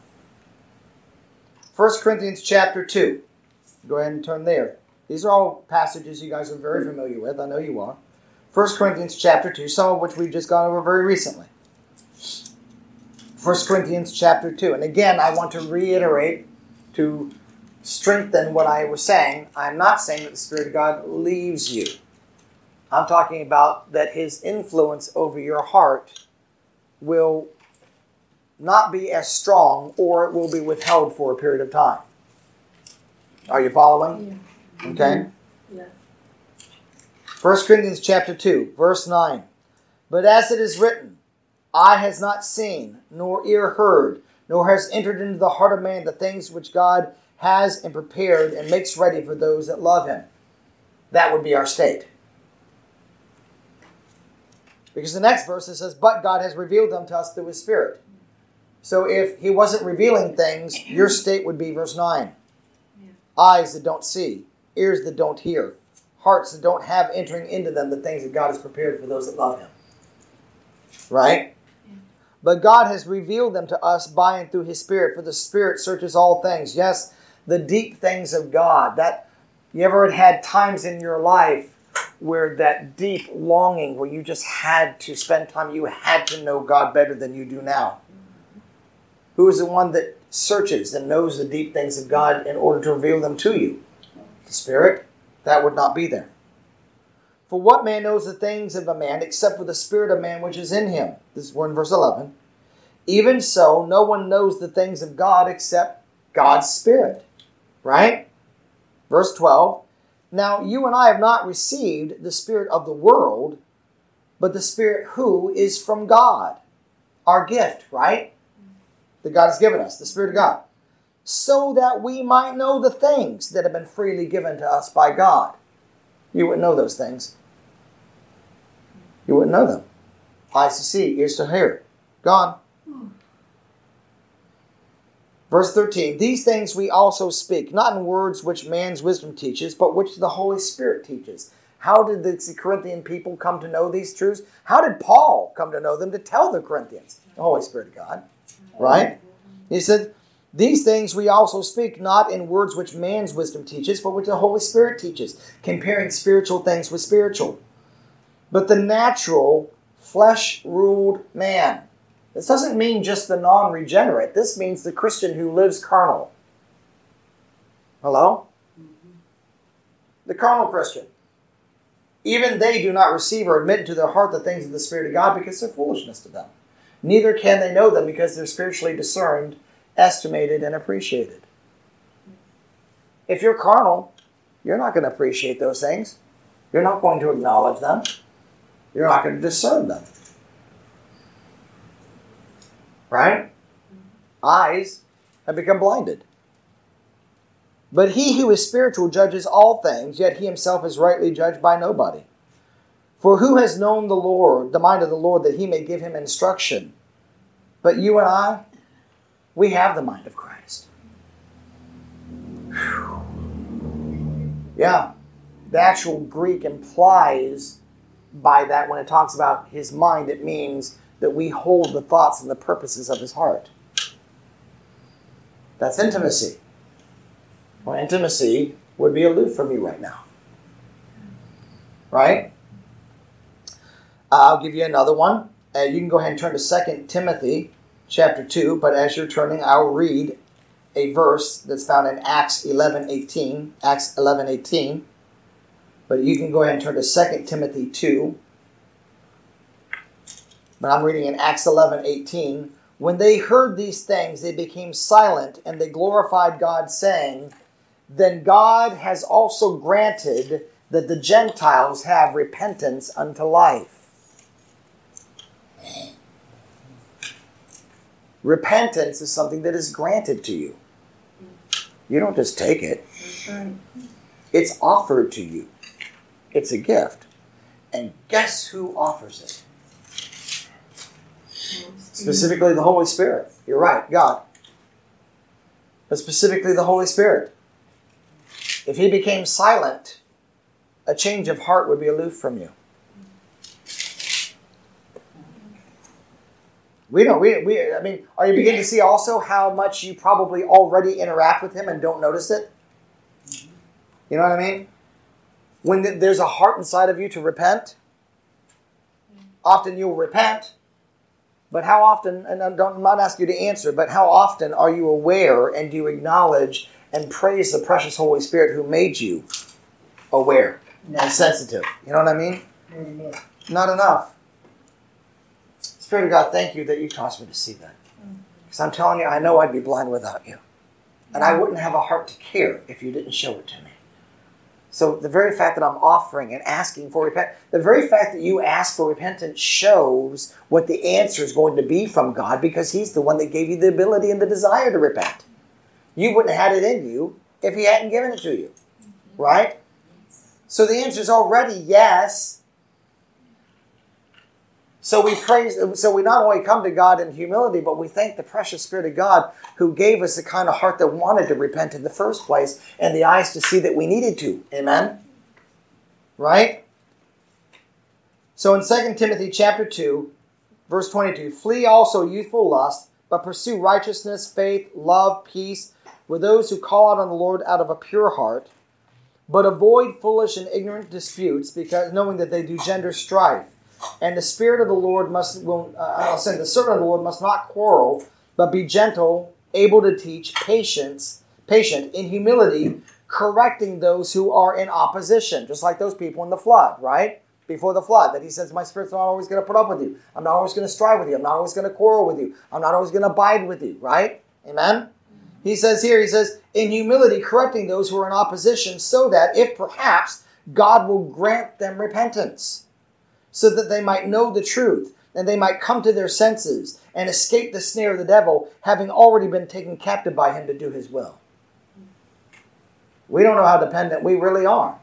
First Corinthians chapter two. Go ahead and turn there. These are all passages you guys are very familiar with. I know you are. First Corinthians chapter two, some of which we've just gone over very recently. First Corinthians chapter two. And again, I want to reiterate, to strengthen what I was saying. I'm not saying that the Spirit of God leaves you. I'm talking about that His influence over your heart will not be as strong, or it will be withheld for a period of time. Are you following? Yeah. Okay. Yeah. First Corinthians chapter two, verse nine. But as it is written, eye has not seen, nor ear heard, nor has entered into the heart of man the things which God has and prepared and makes ready for those that love Him. That would be our state. Because the next verse it says, but God has revealed them to us through His Spirit. So if He wasn't revealing things, your state would be verse nine. Yeah. Eyes that don't see, ears that don't hear, hearts that don't have entering into them the things that God has prepared for those that love Him. Right? Yeah. But God has revealed them to us by and through His Spirit, for the Spirit searches all things. Yes, the deep things of God. That you ever had times in your life where that deep longing, where you just had to spend time, you had to know God better than you do now. Who is the one that searches and knows the deep things of God in order to reveal them to you? The Spirit? That would not be there. For what man knows the things of a man except for the spirit of man which is in him? This is we're in verse eleven. Even so, no one knows the things of God except God's Spirit. Right? Verse twelve. Now you and I have not received the spirit of the world, but the Spirit who is from God. Our gift, right? That God has given us, the Spirit of God. So that we might know the things that have been freely given to us by God. You wouldn't know those things. You wouldn't know them. Eyes to see, ears to hear. Gone. Verse thirteen, these things we also speak, not in words which man's wisdom teaches, but which the Holy Spirit teaches. How did the Corinthian people come to know these truths? How did Paul come to know them to tell the Corinthians? The Holy Spirit of God. Right? He said, these things we also speak, not in words which man's wisdom teaches, but which the Holy Spirit teaches, comparing spiritual things with spiritual. But the natural, flesh-ruled man. This doesn't mean just the non-regenerate. This means the Christian who lives carnal. Hello? Mm-hmm. The carnal Christian. Even they do not receive or admit into their heart the things of the Spirit of God because they're foolishness to them. Neither can they know them because they're spiritually discerned, estimated, and appreciated. If you're carnal, you're not going to appreciate those things. You're not going to acknowledge them. You're not going to discern them. Right? Eyes have become blinded. But he who is spiritual judges all things, yet he himself is rightly judged by nobody. For who has known the Lord, the mind of the Lord, that he may give him instruction? But you and I, we have the mind of Christ. Whew. Yeah. The actual Greek implies by that when it talks about his mind, it means that we hold the thoughts and the purposes of his heart. That's intimacy. Well, intimacy would be aloof from you right now. Right? I'll give you another one. Uh, you can go ahead and turn to Second Timothy chapter two, but as you're turning, I'll read a verse that's found in Acts eleven eighteen. Acts eleven eighteen. But you can go ahead and turn to Second Timothy two. But I'm reading in Acts eleven eighteen. When they heard these things, they became silent, and they glorified God, saying, then God has also granted that the Gentiles have repentance unto life. Repentance is something that is granted to you. You don't just take it. That's right. It's offered to you. It's a gift. And guess who offers it? Specifically the Holy Spirit. You're right, God. But specifically the Holy Spirit. If he became silent, a change of heart would be aloof from you. We don't, we, we, I mean, are you beginning to see also how much you probably already interact with him and don't notice it? You know what I mean? When there's a heart inside of you to repent, often you'll repent, but how often, and I don't, I'm not asking you to answer, but how often are you aware and do you acknowledge and praise the precious Holy Spirit who made you aware and sensitive? You know what I mean? Not enough. Spirit of God, thank you that you caused me to see that. Because I'm telling you, I know I'd be blind without you. And I wouldn't have a heart to care if you didn't show it to me. So the very fact that I'm offering and asking for repentance, the very fact that you ask for repentance shows what the answer is going to be from God, because he's the one that gave you the ability and the desire to repent. You wouldn't have had it in you if he hadn't given it to you. Right? So the answer is already yes. So we praise, so we not only come to God in humility, but we thank the precious Spirit of God who gave us the kind of heart that wanted to repent in the first place and the eyes to see that we needed to. Amen? Right? So in Second Timothy chapter two, verse twenty-two, flee also youthful lust, but pursue righteousness, faith, love, peace with those who call out on the Lord out of a pure heart, but avoid foolish and ignorant disputes, because knowing that they do gender strife. And the Spirit of the Lord must, will, uh, I'll say, the servant of the Lord must not quarrel, but be gentle, able to teach, patience, patient, in humility, correcting those who are in opposition, just like those people in the flood, right? Before the flood, that he says, my Spirit's not always going to put up with you. I'm not always going to strive with you. I'm not always going to quarrel with you. I'm not always going to abide with you, right? Amen? He says here, he says, in humility, correcting those who are in opposition, so that if perhaps God will grant them repentance, so that they might know the truth, and they might come to their senses and escape the snare of the devil, having already been taken captive by him to do his will. We don't know how dependent we really are.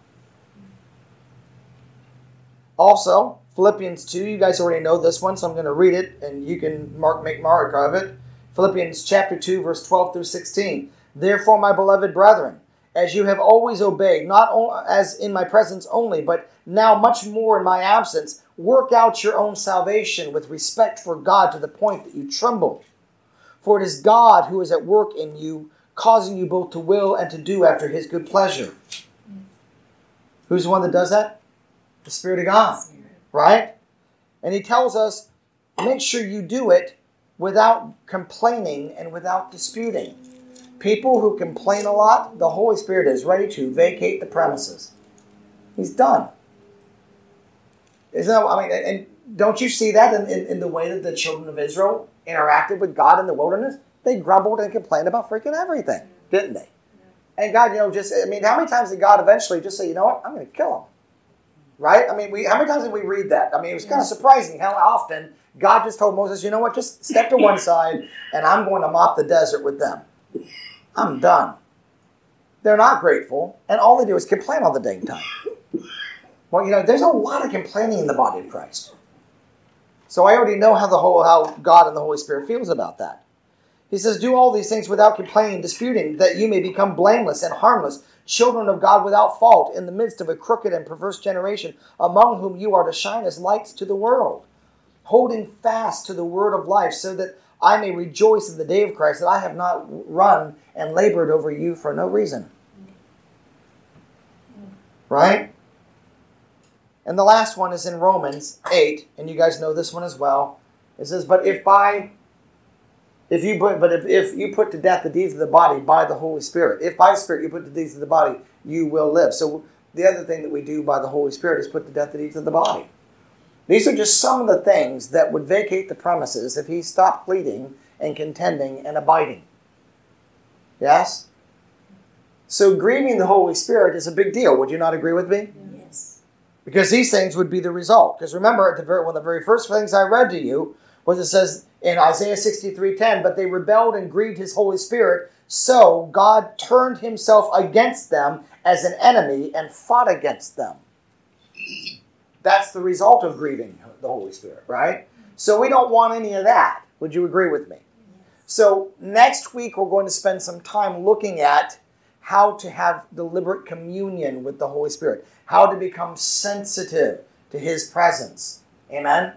Also, Philippians two, you guys already know this one, so I'm going to read it, and you can mark, make mark of it. Philippians chapter two, verse twelve through sixteen. Therefore, my beloved brethren, as you have always obeyed, not as in my presence only, but now much more in my absence, work out your own salvation with respect for God to the point that you tremble. For it is God who is at work in you, causing you both to will and to do after his good pleasure. Who's the one that does that? The Spirit of God. Right? And he tells us, make sure you do it without complaining and without disputing. People who complain a lot, the Holy Spirit is ready to vacate the premises. He's done. Isn't that, I mean, and don't you see that in, in, in the way that the children of Israel interacted with God in the wilderness? They grumbled and complained about freaking everything, didn't they? And God, you know, just, I mean, how many times did God eventually just say, you know what, I'm going to kill them? Right? I mean, we how many times did we read that? I mean, it was kind of surprising how often God just told Moses, you know what, just step to one side and I'm going to mop the desert with them. I'm done. They're not grateful, and all they do is complain all the dang time. Well, you know, there's a lot of complaining in the body of Christ. So I already know how the whole how God and the Holy Spirit feels about that. He says, do all these things without complaining, disputing, that you may become blameless and harmless, children of God without fault, in the midst of a crooked and perverse generation, among whom you are to shine as lights to the world, holding fast to the word of life, so that I may rejoice in the day of Christ, that I have not run and labored over you for no reason. Right? And the last one is in Romans eight, and you guys know this one as well. It says, but if by if you put but if, if you put to death the deeds of the body by the Holy Spirit, if by the Spirit you put the deeds of the body, you will live. So the other thing that we do by the Holy Spirit is put to death the deeds of the body. These are just some of the things that would vacate the premises if he stopped pleading and contending and abiding. Yes? So grieving the Holy Spirit is a big deal. Would you not agree with me? Yes. Because these things would be the result. Because remember, at the very, one of the very first things I read to you was it says in Isaiah sixty-three ten, but they rebelled and grieved his Holy Spirit, so God turned himself against them as an enemy and fought against them. That's the result of grieving the Holy Spirit, right? So we don't want any of that. Would you agree with me? So next week we're going to spend some time looking at how to have deliberate communion with the Holy Spirit, how to become sensitive to His presence. Amen?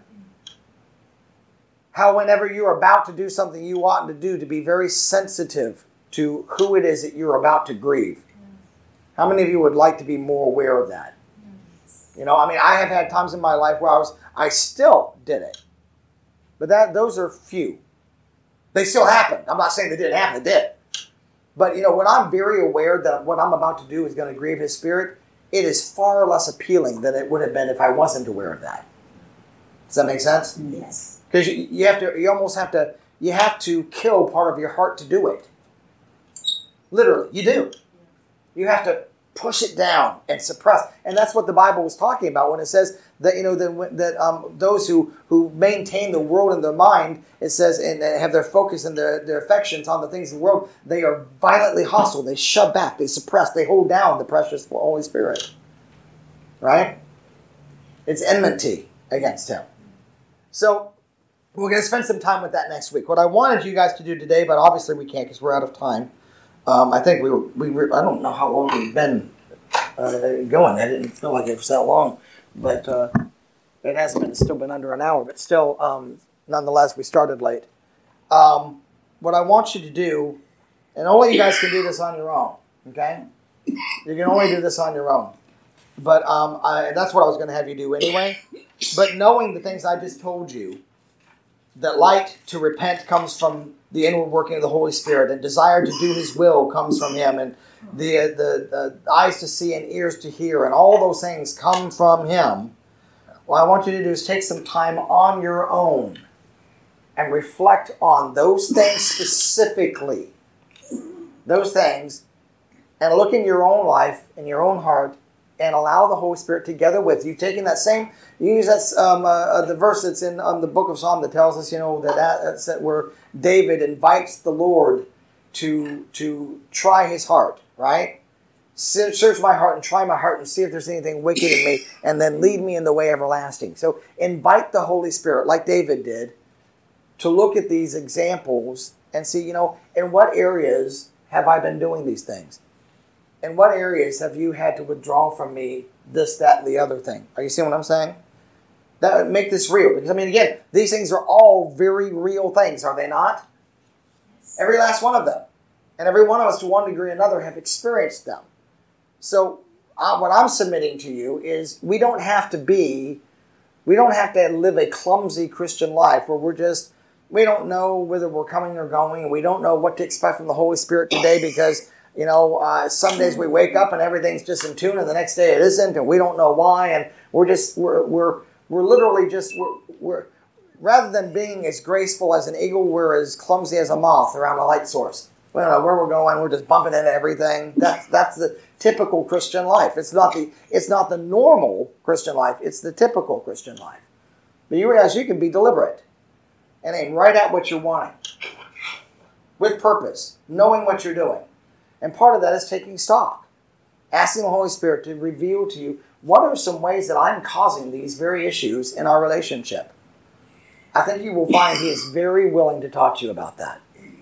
How whenever you're about to do something you ought to do, to be very sensitive to who it is that you're about to grieve. How many of you would like to be more aware of that? You know, I mean, I have had times in my life where I was, I still did it. But that those are few. They still happen. I'm not saying they didn't happen, they did. But, you know, when I'm very aware that what I'm about to do is going to grieve His Spirit, it is far less appealing than it would have been if I wasn't aware of that. Does that make sense? Yes. Because you, you have to, you almost have to, you have to kill part of your heart to do it. Literally, you do. You have to push it down and suppress. And that's what the Bible was talking about when it says that, you know, that, that um, those who, who maintain the world in their mind, it says, and have their focus and their, their affections on the things of the world, they are violently hostile. They shove back, they suppress, they hold down the precious Holy Spirit. Right? It's enmity against Him. So, we're going to spend some time with that next week. What I wanted you guys to do today, but obviously we can't because we're out of time. Um, I think we were, we were, I don't know how long we've been uh, going. I didn't feel like it was that long. But uh, it hasn't been. It's still been under an hour. But still, um, nonetheless, we started late. Um, what I want you to do, and only you guys can do this on your own, okay? You can only do this on your own. But um, I, that's what I was going to have you do anyway. But knowing the things I just told you, that light to repent comes from the inward working of the Holy Spirit, and desire to do His will comes from Him, and the, the, the eyes to see and ears to hear, and all those things come from Him. What I want you to do is take some time on your own and reflect on those things specifically. Those things, and look in your own life, in your own heart, and allow the Holy Spirit together with you, taking that same, you use that um, uh, the verse that's in um, the book of Psalm that tells us, you know, that that's that where David invites the Lord to to try his heart, right? Search my heart and try my heart and see if there's anything wicked in me, and then lead me in the way everlasting. So invite the Holy Spirit, like David did, to look at these examples and see, you know, in what areas have I been doing these things? In what areas have you had to withdraw from me this, that, and the other thing? Are you seeing what I'm saying? That would make this real. Because, I mean, again, these things are all very real things, are they not? Yes. Every last one of them. And every one of us, to one degree or another, have experienced them. So, uh, what I'm submitting to you is we don't have to be, we don't have to live a clumsy Christian life where we're just, we don't know whether we're coming or going, and we don't know what to expect from the Holy Spirit today because, you know, uh, some days we wake up and everything's just in tune, and the next day it isn't, and we don't know why, and we're just, we're we're we're literally just, we're, we're rather than being as graceful as an eagle, we're as clumsy as a moth around a light source. We don't know where we're going. We're just bumping into everything. That's that's the typical Christian life. It's not the it's not the normal Christian life. It's the typical Christian life. But you realize you can be deliberate and aim right at what you're wanting with purpose, knowing what you're doing. And part of that is taking stock, asking the Holy Spirit to reveal to you what are some ways that I'm causing these very issues in our relationship. I think you will find He is very willing to talk to you about that.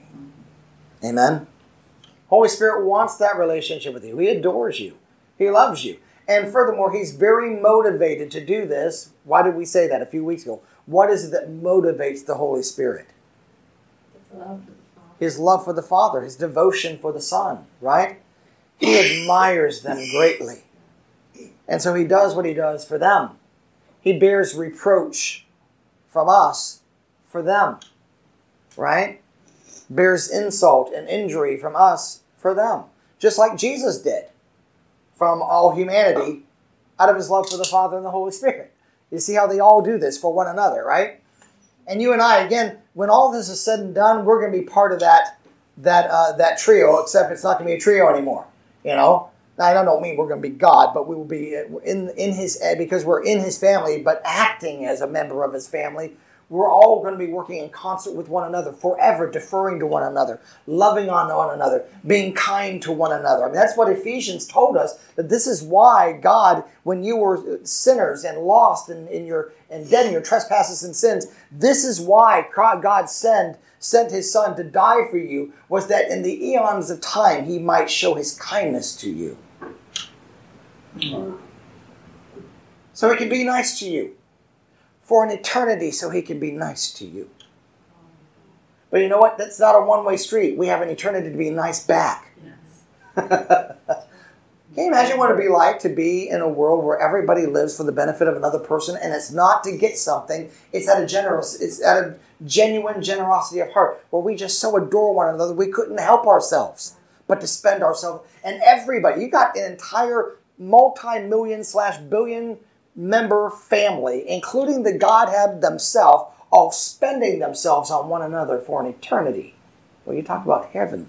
Amen? Holy Spirit wants that relationship with you. He adores you. He loves you. And furthermore, He's very motivated to do this. Why did we say that a few weeks ago? What is it that motivates the Holy Spirit? His love. His love for the Father, His devotion for the Son, right? He admires them greatly. And so He does what He does for them. He bears reproach from us for them, right? Bears insult and injury from us for them. Just like Jesus did from all humanity out of His love for the Father and the Holy Spirit. You see how they all do this for one another, right? And you and I, again, when all this is said and done, we're going to be part of that that uh, that trio, except it's not going to be a trio anymore. You know? Now, I don't mean we're going to be God, but we will be in in His, because we're in His family, but acting as a member of His family, we're all going to be working in concert with one another, forever deferring to one another, loving on one another, being kind to one another. I mean, that's what Ephesians told us, that this is why God, when you were sinners and lost and, in your, and dead in your trespasses and sins, this is why God sent, sent his Son to die for you, was that in the eons of time he might show his kindness to you. So he can be nice to you. For an eternity, so he can be nice to you. But you know what? That's not a one-way street. We have an eternity to be nice back. Yes. Can you imagine what it would be like to be in a world where everybody lives for the benefit of another person, and it's not to get something, it's at a generous, it's at a genuine generosity of heart, where we just so adore one another we couldn't help ourselves but to spend ourselves. And everybody, you got an entire multi-million slash billion member family, including the Godhead themselves, all spending themselves on one another for an eternity. Well, you talk about heaven.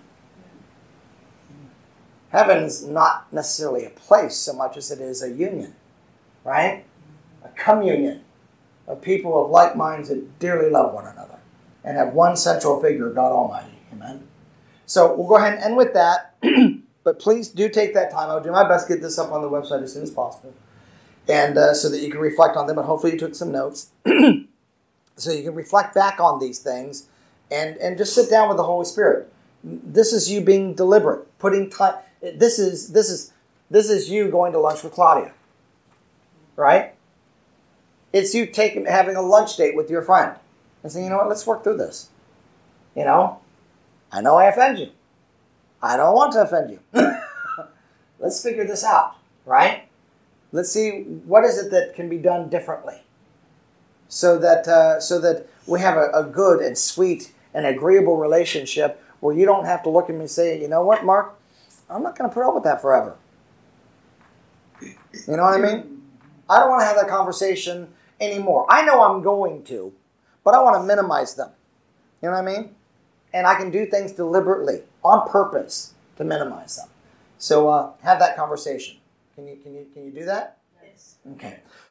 Heaven's not necessarily a place so much as it is a union, right? A communion of people of like minds that dearly love one another and have one central figure, God Almighty. Amen? So we'll go ahead and end with that, but please do take that time. I'll do my best to get this up on the website as soon as possible. And uh, so that you can reflect on them, and hopefully you took some notes. So you can reflect back on these things and, and just sit down with the Holy Spirit. This is you being deliberate, putting time. This is this is this is you going to lunch with Claudia, right? It's you taking having a lunch date with your friend and saying, you know what, let's work through this. You know, I know I offend you. I don't want to offend you. Let's figure this out, right? Let's see, what is it that can be done differently so that uh, so that we have a, a good and sweet and agreeable relationship where you don't have to look at me and say, you know what, Mark, I'm not going to put up with that forever. You know what I mean? I don't want to have that conversation anymore. I know I'm going to, but I want to minimize them. You know what I mean? And I can do things deliberately, on purpose, to minimize them. So uh, have that conversation. Can you, can you, can you do that? Yes. Okay.